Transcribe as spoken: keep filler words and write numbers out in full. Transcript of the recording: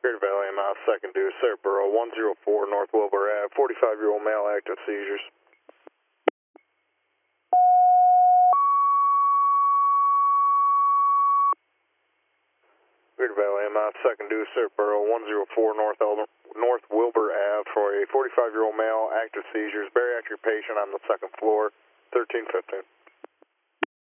Greater Valley, I'm out second due, Sarah Burrow, one oh four North Wilbur Ave, forty-five-year-old male, active seizures. Greater Valley, I'm out second due, Sarah Burrow, one oh four North Elder, North Wilbur Ave for a forty-five-year-old male, active seizures, bariatric patient on the second floor, thirteen fifteen.